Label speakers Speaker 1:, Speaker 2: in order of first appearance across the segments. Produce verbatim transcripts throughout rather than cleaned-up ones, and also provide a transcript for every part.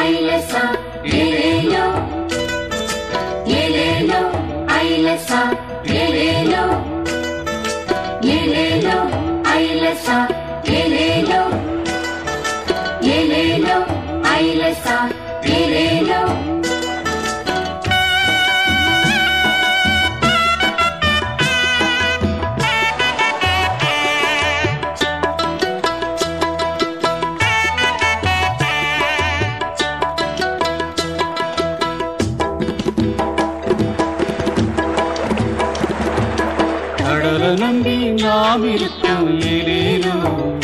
Speaker 1: ஐலசா ஏலேலோ ஏலேலோ ஐலசா ஏலேலோ ஏலேலோ ஐலசா ஏலேலோ ஏலேலோ ஐலசா ஏலேலோ
Speaker 2: கடலை நம்பி நாம் இருக்கோம் ஏலேலோ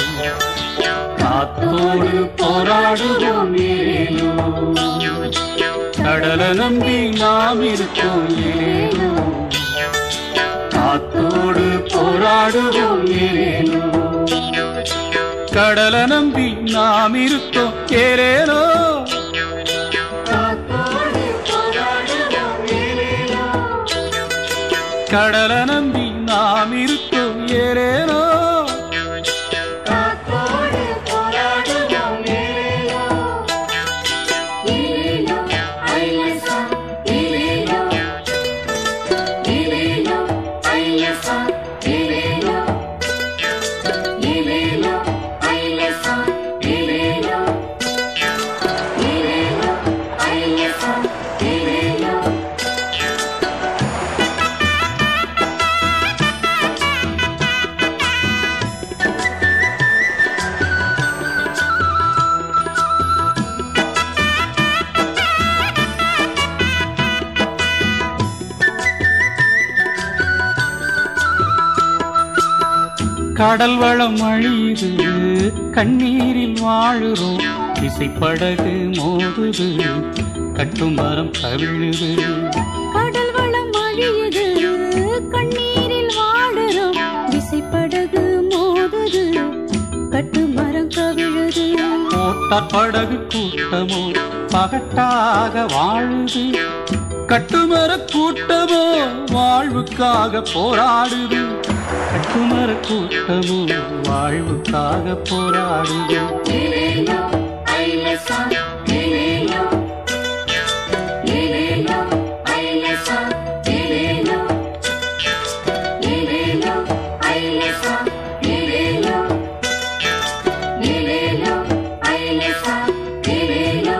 Speaker 2: காத்தோடு போராடுவோம் ஏலேலோ கடலை நம்பி நாம் இருக்கோம் ஏலேலோ காத்தோடு போராடுவோம் ஏலேலோ கடலை நம்பி நாம் இருக்கோம் ஏலேலோ கடலை நம்பி நாம் இருக்கோம் ஏலேலோ கடல் வளம் அழியுது கண்ணீரில் வாழுறோம் இசைப்படகு மோதுது கட்டும் மரம் கவிழுது
Speaker 3: கடல் வளம் அழியுது கண்ணீரில் வாழுறோம் இசைப்படகு மோதுது கட்டும் மரம் கவிழுது
Speaker 2: போட்டார் படகு கூட்டமோ பகட்டாக வாழுது கட்டுமர கூட்டமோ வாழ்வுக்காக போராடுது கட்டுமர கூட்டமோ வாழ்வுக்காக போராடுது
Speaker 1: ஏலேலோ ஐலசா ஏலேலோ ஏலேலோ ஐலசா ஏலேலோ ஏலேலோ ஐலசா ஏலேலோ ஏலேலோ ஐலசா ஏலேலோ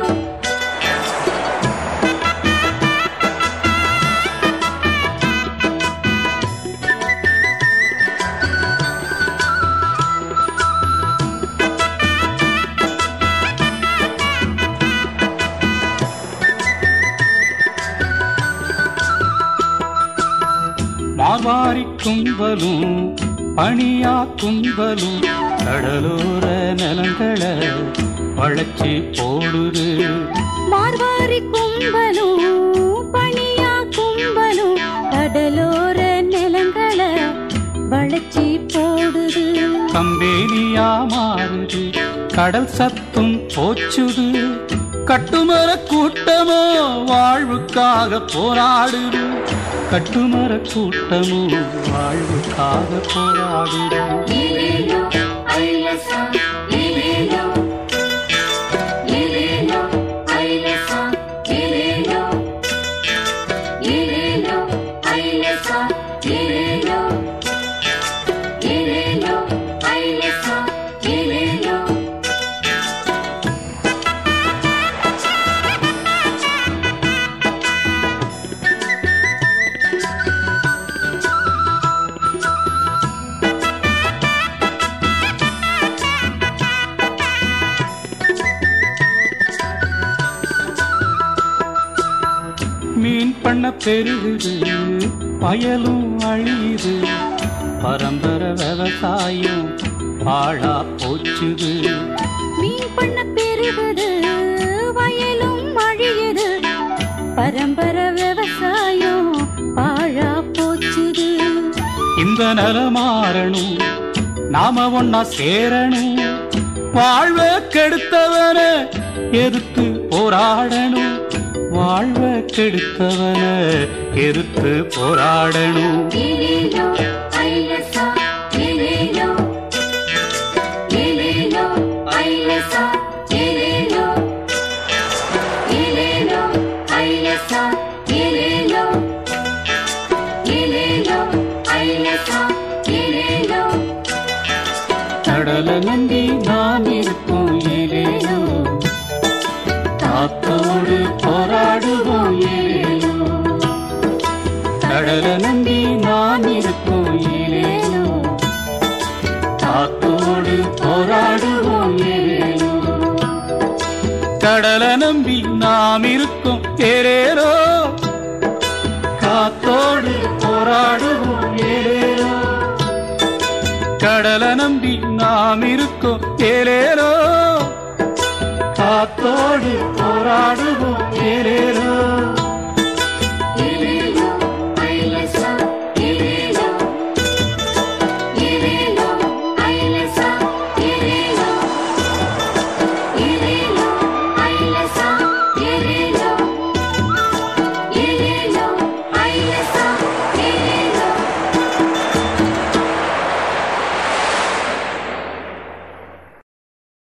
Speaker 2: மார்வாரி கும்பலும் பனியா கும்பலும் கடலோர நிலங்களை வளைச்சி போடுது
Speaker 3: மார்வாரி கும்பலும் பனியா கும்பலும் கடலோர நிலங்களை வளைச்சி போடுது
Speaker 2: கம்பேனியா மாறுது கடல் சத்தும் போச்சுது கட்டுமர கூட்டமோ வாழ்வுக்காக போராடுது கட்டுமர கூட்டமோ வாழ்வுக்காக போராடுது
Speaker 1: ஏலேலோ ஐலசா ஏலேலோ ஏலேலோ ஐலசா ஏலேலோ ஏலேலோ ஐலசா ஏலேலோ ஏலேலோ ஐலசா ஏலேலோ
Speaker 2: மீன் பண்ண பெருகுது பயலும் அழியுது பரம்பரை விவசாயம் பாழா போச்சுது
Speaker 3: மீன் பண்ண பெருகுது வயலும் அழியுது பரம்பரை விவசாயம் பாழா போச்சுது
Speaker 2: இந்த நில மாறணும் நாம ஒன்னா சேரணும் வாழ்வ கெடுத்தவன எதிர்த்து போராடணும் வாழ்வ கெடுத்தவன எதிர்த்து போராடணும்
Speaker 1: ஏலேலோ ஐலசா ஏலேலோ ஏலேலோ ஐலசா ஏலேலோ
Speaker 2: கடலை நம்பி நாம் இருக்கோம் ஏரேரோ காத்தோடு போராடுவோம் ஏரேரோ கடலை நம்பி நாம் இருக்கோம் ஏரேரோ காத்தோடு போராடுவோம் ஏரேரோ
Speaker 1: ஏலேலோ